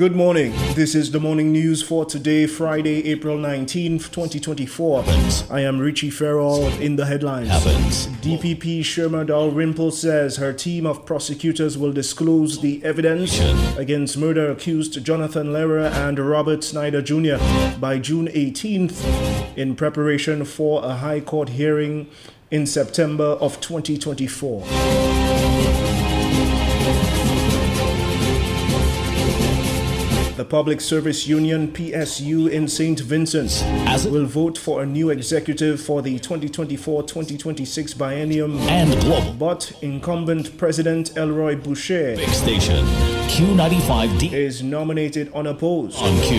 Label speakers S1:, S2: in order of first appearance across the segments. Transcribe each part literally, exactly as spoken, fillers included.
S1: Good morning. This is the morning news for today, Friday, April nineteenth, twenty twenty-four.
S2: Happens.
S1: I am Richie Farrell in the headlines.
S2: Happens.
S1: D P P Sherma Dalrymple says her team of prosecutors will disclose the evidence against murder accused Jonathan Lehrer and Robert Snyder Junior by June eighteenth in preparation for a High Court hearing in September of twenty twenty-four. The Public Service Union P S U in Saint Vincent will vote for a new executive for the twenty twenty-four twenty twenty-six biennium,
S2: and global.
S1: But incumbent President Elroy Boucher
S2: Big station Q ninety-five D
S1: is nominated unopposed.
S2: on Q.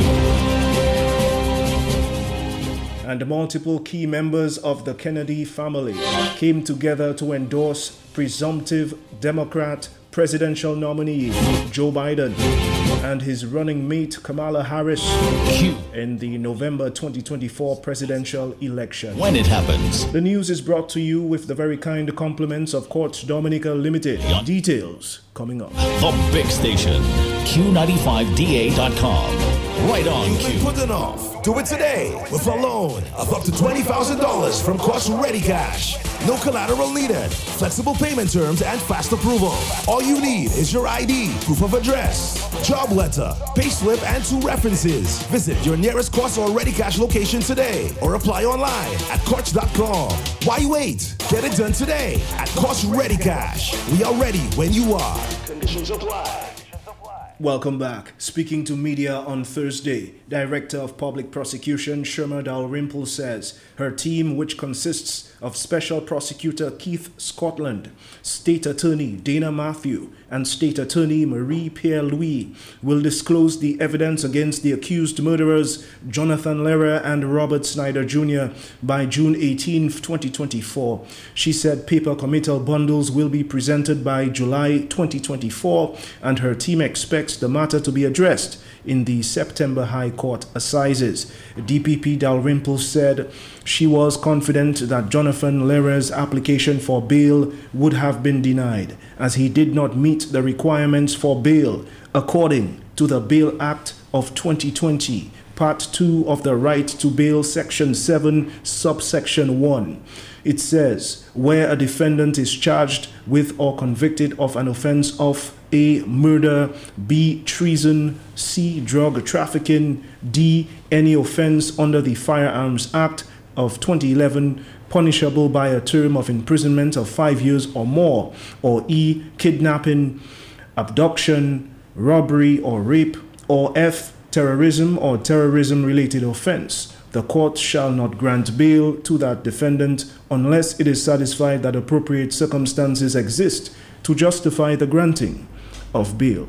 S1: And multiple key members of the Kennedy family came together to endorse presumptive Democrat presidential nominee Joe Biden and his running mate Kamala Harris
S2: Q.
S1: in the November twenty twenty-four presidential election.
S2: When it happens.
S1: The news is brought to you with the very kind compliments of Courts Dominica Limited. Details coming up.
S2: The big station Q ninety-five D A dot com. Right on
S3: You've
S2: Q.
S3: been putting off. Do it today with a loan of up to twenty thousand dollars from Cost Ready Cash. No collateral needed. Flexible payment terms and fast approval. All you need is your I D, proof of address, job letter, payslip, and two references. Visit your nearest Cost or Ready Cash location today or apply online at courts dot com. Why wait? Get it done today at Cost Ready Cash. We are ready when you are. Conditions apply.
S1: Welcome back. Speaking to media on Thursday, Director of Public Prosecution Sherma Dalrymple says her team, which consists of Special Prosecutor Keith Scotland, State Attorney Dana Matthew, and State Attorney Marie Pierre-Louis, will disclose the evidence against the accused murderers Jonathan Lehrer and Robert Snyder Junior by June eighteenth, twenty twenty-four. She said paper committal bundles will be presented by July twenty twenty-four, and her team expects the matter to be addressed in the September High Court Assizes. D P P Dalrymple said she was confident that Jonathan Lehrer's application for bail would have been denied, as he did not meet the requirements for bail according to the Bail Act of twenty twenty, Part two of the Right to Bail, Section seven, Subsection one. It says, where a defendant is charged with or convicted of an offense of A. Murder, B. Treason, C. Drug trafficking, D. Any offense under the Firearms Act of twenty eleven, punishable by a term of imprisonment of five years or more, or E. Kidnapping, abduction, robbery or rape, or F. Terrorism or terrorism-related offense. The court shall not grant bail to that defendant unless it is satisfied that appropriate circumstances exist to justify the granting of bail.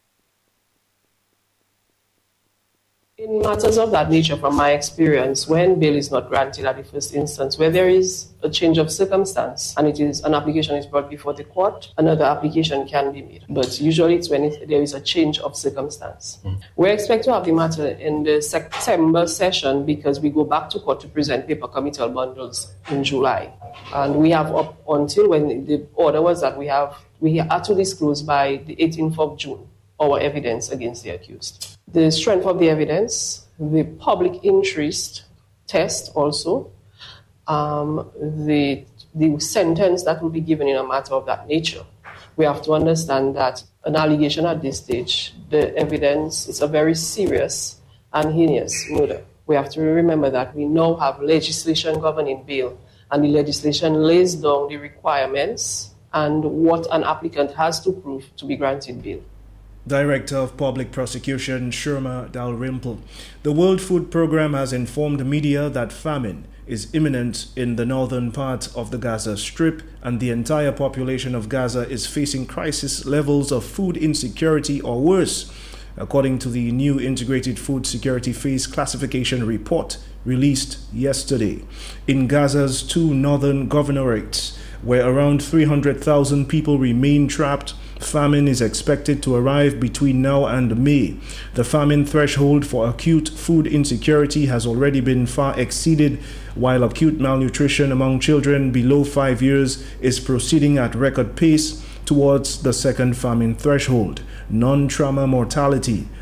S4: In matters of that nature, from my experience, when bail is not granted at the first instance, where there is a change of circumstance and it is an application is brought before the court, another application can be made. But usually it's when it, there is a change of circumstance. Mm. We expect to have the matter in the September session because we go back to court to present paper committal bundles in July. And we have up until when the order was that we have we had to disclose by the eighteenth of June our evidence against the accused. The strength of the evidence, the public interest test also, um, the, the sentence that will be given in a matter of that nature. We have to understand that an allegation at this stage, the evidence is a very serious and heinous murder. We have to remember that we now have legislation governing bail, and the legislation lays down the requirements and what an applicant has to prove to be granted bail.
S1: Director of Public Prosecution Sherma Dalrymple. The World Food Programme has informed media that famine is imminent in the northern part of the Gaza Strip, and the entire population of Gaza is facing crisis levels of food insecurity or worse, according to the new Integrated Food Security Phase Classification Report released yesterday. In Gaza's two northern governorates, where around three hundred thousand people remain trapped, famine is expected to arrive between now and May. The famine threshold for acute food insecurity has already been far exceeded, while acute malnutrition among children below five years is proceeding at record pace towards the second famine threshold. Non-trauma mortality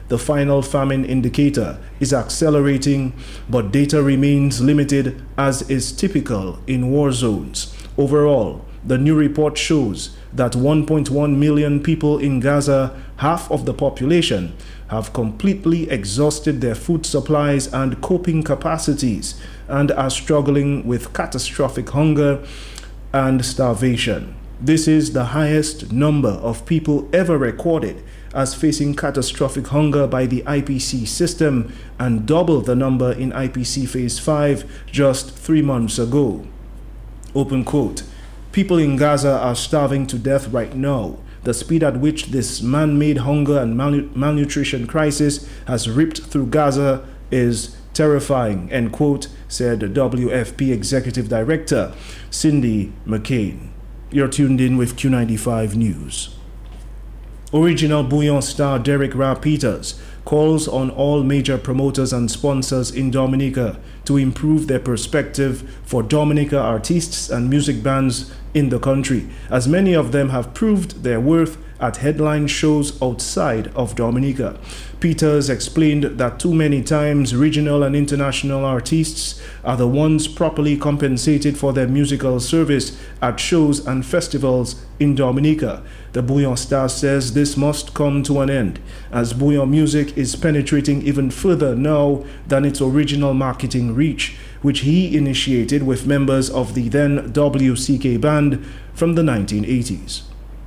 S1: The final famine indicator is accelerating, but data remains limited, as is typical in war zones. Overall, the new report shows that one point one million people in Gaza, half of the population, have completely exhausted their food supplies and coping capacities and are struggling with catastrophic hunger and starvation. This is the highest number of people ever recorded as facing catastrophic hunger by the I P C system, and double the number in I P C Phase five just three months ago. Open quote. People in Gaza are starving to death right now. The speed at which this man-made hunger and malnu- malnutrition crisis has ripped through Gaza is terrifying, end quote, said W F P Executive Director Cindy McCain. You're tuned in with Q ninety-five News. Original Bouillon star Derek Ra Peters calls on all major promoters and sponsors in Dominica to improve their perspective for Dominica artists and music bands in the country, as many of them have proved their worth at headline shows outside of Dominica. Peters explained that too many times regional and international artists are the ones properly compensated for their musical service at shows and festivals in Dominica. The Bouillon star says this must come to an end, as Bouillon music is penetrating even further now than its original marketing reach, which he initiated with members of the then W C K band from the nineteen eighties.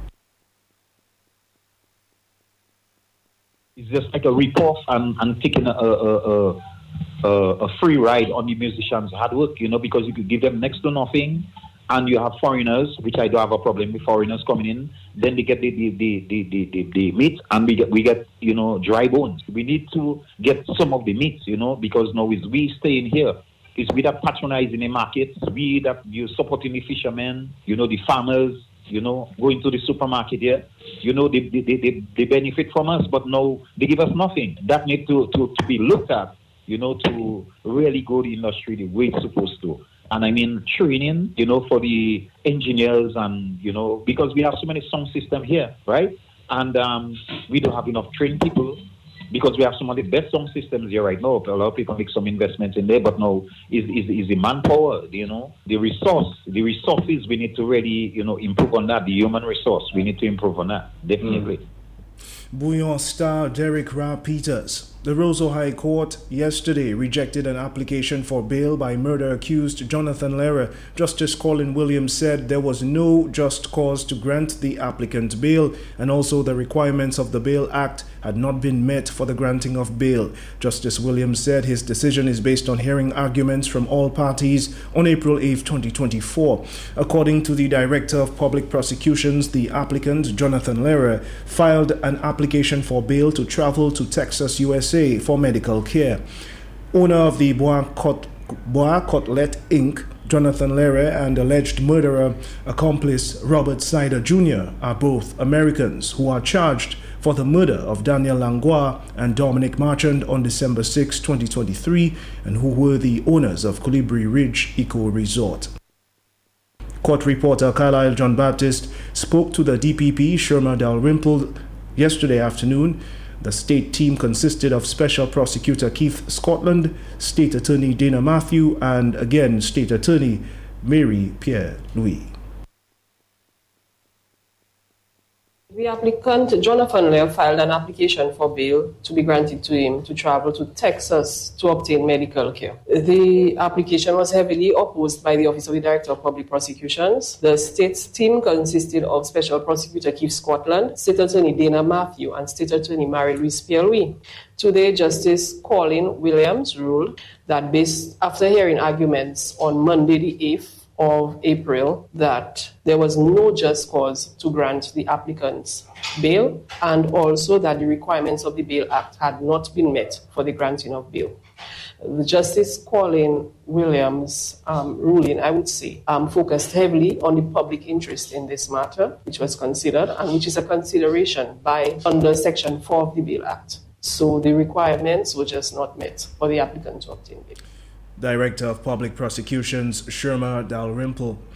S5: It's just like a rip-off and, and taking a, a, a, a, a free ride on the musicians' hard work, you know, because you could give them next to nothing, and you have foreigners, which I don't have a problem with foreigners coming in, then they get the the, the, the, the, the, the meat, and we get, we get, you know, dry bones. We need to get some of the meat, you know, because now is we staying here. It's we that patronizing the markets, we that you supporting the fishermen, you know, the farmers, you know, going to the supermarket here, you know, they, they, they, they benefit from us, but no, they give us nothing. That needs to, to, to be looked at, you know, to really grow the industry the way it's supposed to. And I mean, training, you know, for the engineers and, you know, because we have so many sound systems here, right? And um, we don't have enough trained people, because we have some of the best sound systems here right now. A lot of people make some investments in there, but now is is is the manpower, you know, the resource, the resources. We need to really, you know, improve on that. The human resource, we need to improve on that, definitely. Mm.
S1: Bouillon star Derek Ra Peters. The Roseau High Court yesterday rejected an application for bail by murder-accused Jonathan Lehrer. Justice Colin Williams said there was no just cause to grant the applicant bail, and also the requirements of the Bail Act had not been met for the granting of bail. Justice Williams said his decision is based on hearing arguments from all parties on April eighth, twenty twenty-four. According to the Director of Public Prosecutions, the applicant, Jonathan Lehrer, filed an application for bail to travel to Texas, U S A for medical care. Owner of the Bois Cotlet Incorporated, Jonathan Lehrer, and alleged murderer accomplice Robert Sider Junior are both Americans who are charged for the murder of Daniel Langlois and Dominic Marchand on December sixth, twenty twenty-three, and who were the owners of Colibri Ridge Eco Resort. Court reporter Carlisle John Baptist spoke to the D P P Sherma Dalrymple yesterday afternoon. The state team consisted of Special Prosecutor Keith Scotland, State Attorney Dana Matthew, and again State Attorney Mary Pierre Louis.
S4: The applicant, Jonathan Lehrer, filed an application for bail to be granted to him to travel to Texas to obtain medical care. The application was heavily opposed by the Office of the Director of Public Prosecutions. The state's team consisted of Special Prosecutor Keith Scotland, State Attorney Dana Matthew, and State Attorney Marie-Louise Pierre-Louis. Today, Justice Colin Williams ruled that based after hearing arguments on Monday the eighth of April, that there was no just cause to grant the applicant's bail, and also that the requirements of the Bail Act had not been met for the granting of bail. The Justice Colin Williams um, ruling, I would say, um, focused heavily on the public interest in this matter, which was considered, and which is a consideration by under Section four of the Bail Act. So the requirements were just not met for the applicant to obtain bail.
S1: Director of Public Prosecutions Sherma Dalrymple.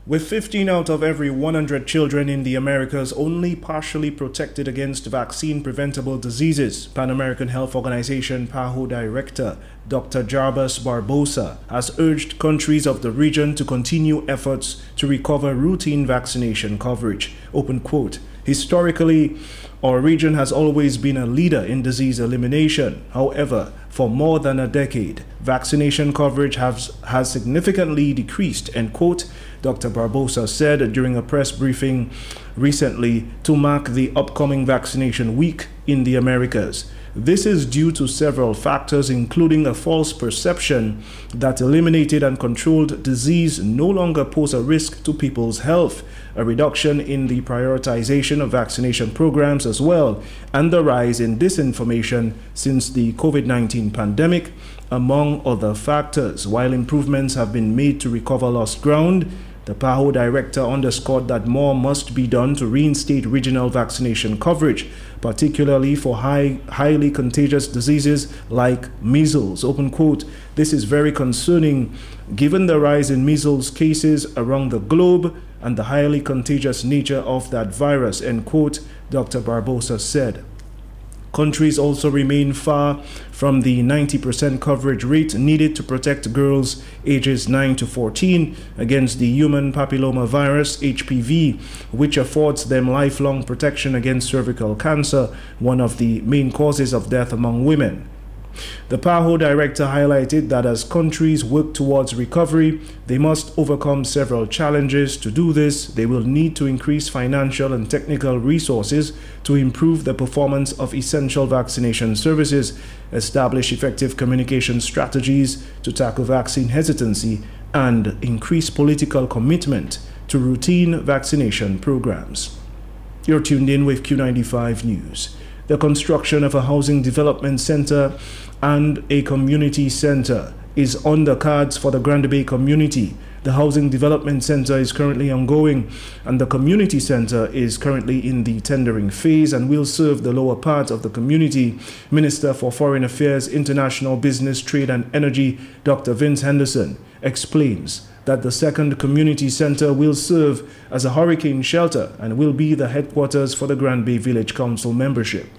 S1: With fifteen out of every one hundred children in the Americas only partially protected against vaccine-preventable diseases, Pan American Health Organization PAHO Director Doctor Jarbas Barbosa has urged countries of the region to continue efforts to recover routine vaccination coverage. Open quote. Historically, our region has always been a leader in disease elimination. However, for more than a decade, vaccination coverage has, has significantly decreased, end quote, Doctor Barbosa said during a press briefing recently to mark the upcoming vaccination week in the Americas. This is due to several factors, including a false perception that eliminated and controlled disease no longer pose a risk to people's health, a reduction in the prioritization of vaccination programs as well, and the rise in disinformation since the COVID nineteen pandemic, among other factors. While improvements have been made to recover lost ground, the PAHO director underscored that more must be done to reinstate regional vaccination coverage, particularly for high, highly contagious diseases like measles. Open quote. This is very concerning given the rise in measles cases around the globe and the highly contagious nature of that virus, end quote, Doctor Barbosa said. Countries also remain far from the ninety percent coverage rate needed to protect girls ages nine to fourteen against the human papillomavirus H P V, which affords them lifelong protection against cervical cancer, one of the main causes of death among women. The PAHO director highlighted that as countries work towards recovery, they must overcome several challenges. To do this, they will need to increase financial and technical resources to improve the performance of essential vaccination services, establish effective communication strategies to tackle vaccine hesitancy, and increase political commitment to routine vaccination programs. You're tuned in with Q ninety-five News. The construction of a housing development center and a community center is on the cards for the Grand Bay community. The housing development center is currently ongoing, and the community center is currently in the tendering phase and will serve the lower part of the community. Minister for Foreign Affairs, International Business, Trade and Energy, Doctor Vince Henderson, explains that the second community center will serve as a hurricane shelter and will be the headquarters for the Grand Bay Village Council membership.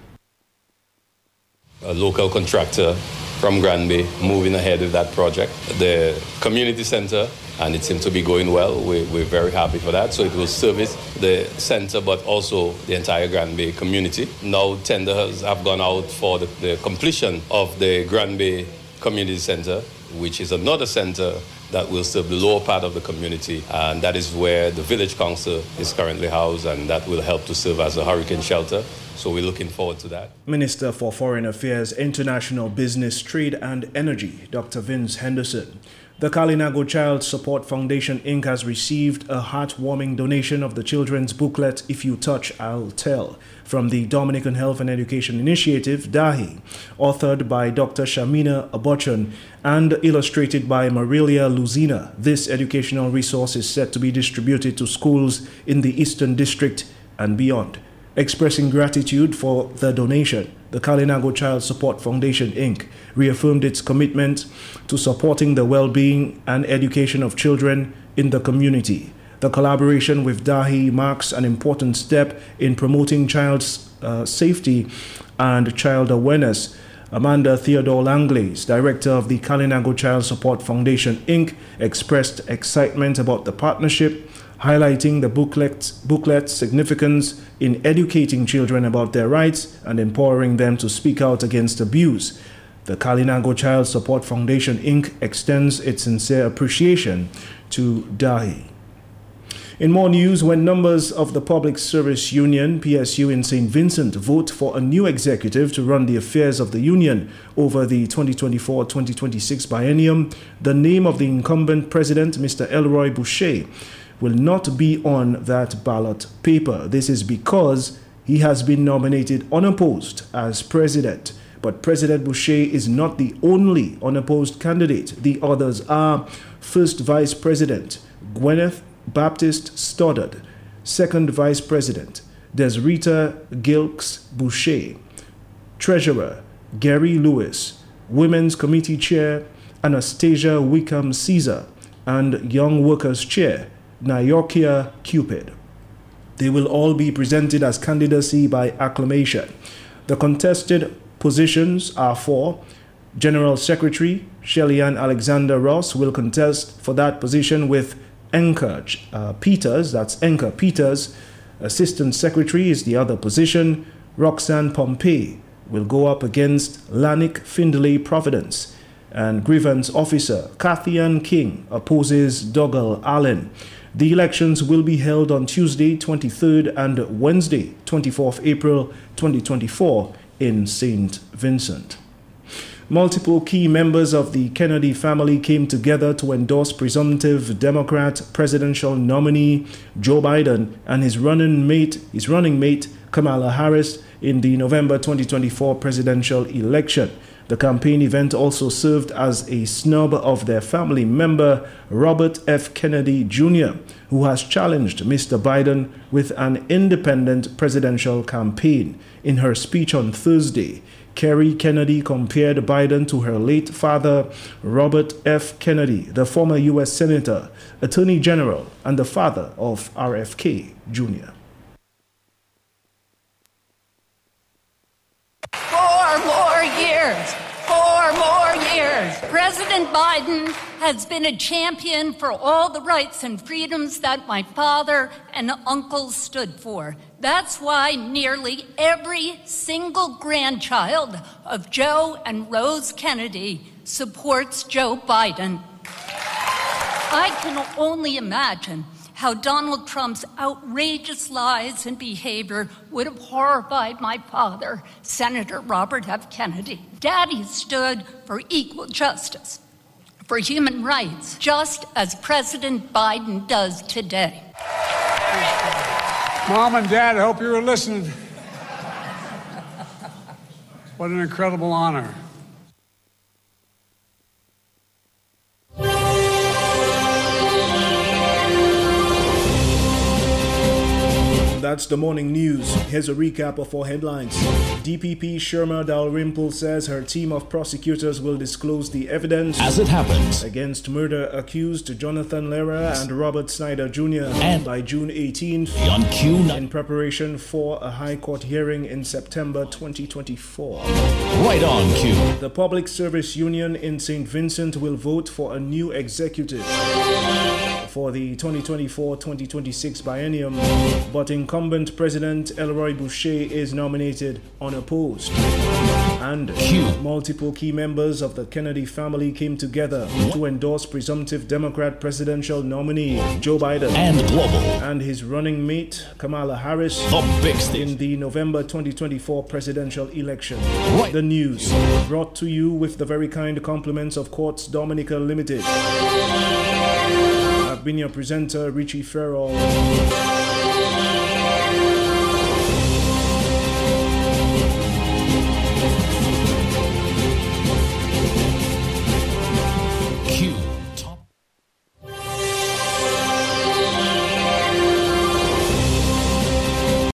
S6: A local contractor from Grand Bay moving ahead with that project. The community center, and it seems to be going well. We, we're very happy for that. So it will service the center, but also the entire Grand Bay community. Now tenders have gone out for the, the completion of the Grand Bay Community Center, which is another center that will serve the lower part of the community, and that is where the Village Council is currently housed, and that will help to serve as a hurricane shelter. So we're looking forward to that. Minister for Foreign Affairs, International Business, Trade and Energy, Doctor Vince Henderson. The Kalinago Child Support Foundation, Incorporated has received a heartwarming donation of the children's booklet, If You Touch, I'll Tell, from the Dominican Health and Education Initiative, D A H I, authored by Doctor Shamina Abochan and illustrated by Marilia Luzina. This educational resource is set to be distributed to schools in the Eastern District and beyond. Expressing gratitude for the donation, the Kalinago Child Support Foundation, Incorporated reaffirmed its commitment to supporting the well-being and education of children in the community. The collaboration with D A H I marks an important step in promoting child uh, safety and child awareness. Amanda Theodore Langlaise, director of the Kalinago Child Support Foundation, Incorporated, expressed excitement about the partnership, highlighting the booklet, booklet's significance in educating children about their rights and empowering them to speak out against abuse. The Kalinago Child Support Foundation, Incorporated extends its sincere appreciation to D A H I. In more news, when members of the Public Service Union, P S U in Saint Vincent, vote for a new executive to run the affairs of the union over the twenty twenty-four twenty twenty-six biennium, the name of the incumbent president, Mister Elroy Boucher, will not be on that ballot paper. This is because he has been nominated unopposed as president. But President Boucher is not the only unopposed candidate. The others are First Vice President Gwyneth Baptist Stoddard, Second Vice President Desrita Gilks Boucher, Treasurer Gary Lewis, Women's Committee Chair Anastasia Wickham Caesar, and Young Workers Chair
S1: Nyokia Cupid. They will all be presented as candidacy by acclamation. The contested positions are for General Secretary. Shelley-Ann Alexander Ross will contest for that position with Enka uh, Peters, that's Enka Peters. Assistant Secretary is the other position. Roxanne Pompey will go up against Lanik Findlay Providence. And Grievance Officer Kathy Ann King opposes Dougal Allen. The elections will be held on Tuesday, twenty-third and Wednesday, twenty-fourth April twenty twenty-four in Saint Vincent. Multiple key members of the Kennedy family came together to endorse presumptive Democrat presidential nominee Joe Biden and his running mate, his running mate Kamala Harris in the November twenty twenty-four presidential election. The campaign event also served as a snub of their family member, Robert F. Kennedy Junior, who has challenged Mister Biden with an independent presidential campaign. In her speech on Thursday, Kerry Kennedy compared Biden to her late father, Robert F. Kennedy, the former U S Senator, Attorney General, and the father of R F K Junior
S7: Four more years. Four more years. President Biden has been a champion for all the rights and freedoms that my father and uncles stood for. That's why nearly every single grandchild of Joe and Rose Kennedy supports Joe Biden. I can only imagine how Donald Trump's outrageous lies and behavior would have horrified my father, Senator Robert F. Kennedy. Daddy stood for equal justice, for human rights, just as President Biden does today.
S8: Mom and Dad, I hope you were listening. What an incredible honor.
S1: That's the morning news. Here's a recap of our headlines. D P P Sherma Dalrymple says her team of prosecutors will disclose the evidence
S2: as it happens
S1: against murder accused Jonathan Lehrer and Robert Snyder Junior
S2: and
S1: by June eighteenth
S2: on Q
S1: in preparation for a High Court hearing in September twenty twenty-four.
S2: Right on Q.
S1: The Public Service Union in Saint Vincent will vote for a new executive for the twenty twenty-four twenty twenty-six biennium, but incumbent President Elroy Boucher is nominated unopposed. And
S2: Q.
S1: multiple key members of the Kennedy family came together to endorse presumptive Democrat presidential nominee Joe Biden
S2: and global
S1: and his running mate Kamala Harris
S2: the big stage
S1: in the November twenty twenty-four presidential election.
S2: Right.
S1: The news brought to you with the very kind compliments of Quartz Dominica Limited. I've been your presenter, Richie Farrell.